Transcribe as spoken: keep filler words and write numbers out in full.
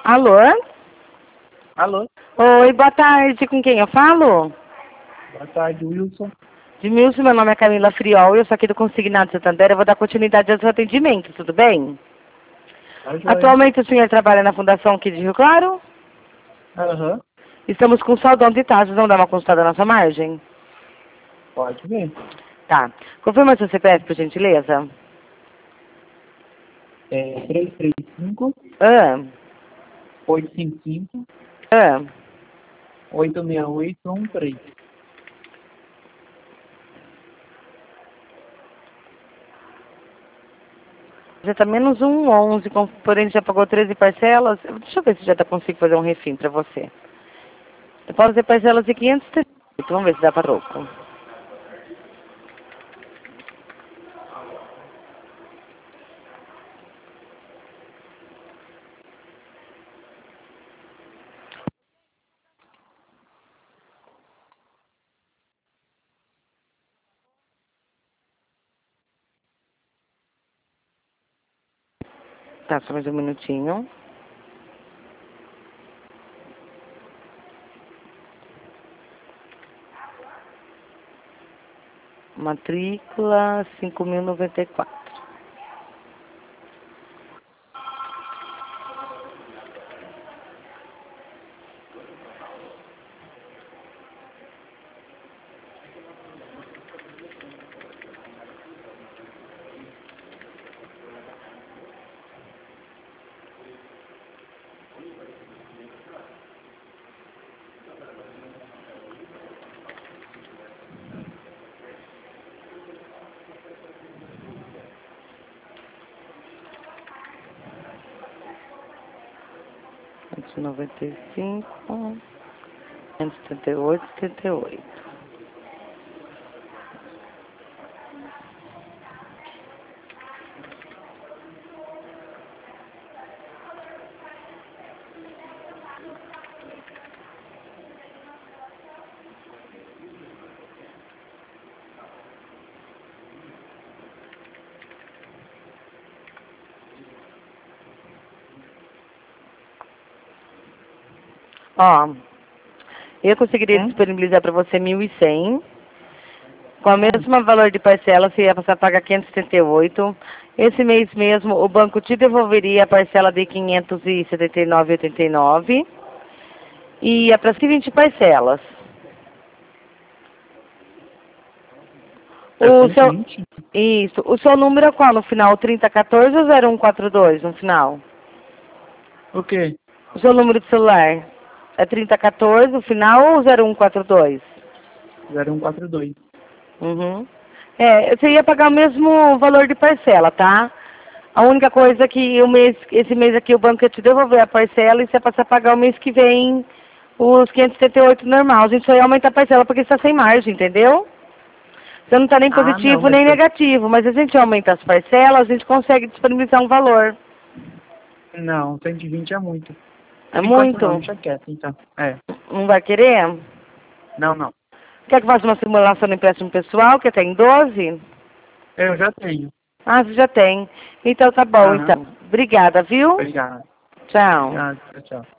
Alô? Alô? Oi, boa tarde. Com quem eu falo? Boa tarde, Wilson. De Milson, meu nome é Camila Friol, eu sou aqui do Consignado Santander. Eu vou dar continuidade ao seu atendimento, tudo bem? Tá joia. Atualmente o senhor trabalha na Fundação aqui de Rio Claro? Aham. Estamos com saldão de taxas, vamos dar uma consultada na nossa margem? Pode ver. Tá. Confirma seu C P F, por gentileza. É três três cinco, Ah, oito cinco cinco, ah. oito seis oito um três. Já tá menos um onze, com- porém já pagou treze parcelas. Deixa eu ver se já tá, consigo fazer um refim pra você. Eu posso fazer parcelas de quinhentos e trinta. Vamos ver se dá para troco. Tá, só mais um minutinho. Matrícula cinco mil e noventa e quatro. quinhentos e noventa e cinco, quinhentos e setenta e oito, setenta e oito. Ó, eu conseguiria Hum? disponibilizar para você mil e cem. Com o mesmo valor de parcela, você ia passar a pagar quinhentos e setenta e oito. Esse mês mesmo, o banco te devolveria a parcela de quinhentos e setenta e nove reais e oitenta e nove centavos. E ia para vinte parcelas. É O cento e seu... vinte? Isso. O seu número é qual no final? trinta e quatorze ou zero um quatro dois no final? O quê? O seu número de celular é trinta e quatorze o final ou zero um quatro dois? zero um quatro dois. Uhum. É, você ia pagar o mesmo valor de parcela, tá? A única coisa é que o mês, esse mês aqui o banco ia te devolver a parcela e você ia passar a pagar o mês que vem os quinhentos e setenta e oito normal. A gente só ia aumentar a parcela porque está sem margem, entendeu? Você não está nem Ah, não, positivo mas... nem eu- negativo, mas se a gente aumenta as parcelas, a gente consegue disponibilizar um valor. Não, cento e vinte é muito. É Por enquanto não, muito? deixa quieto, então. É. Não vai querer? Não, não. Quer que faça uma simulação no empréstimo pessoal, que tem doze? Eu já tenho. Ah, você já tem. Então tá bom, Aham. então. Obrigada, viu? Obrigado. Tchau. Obrigado. Tchau, tchau.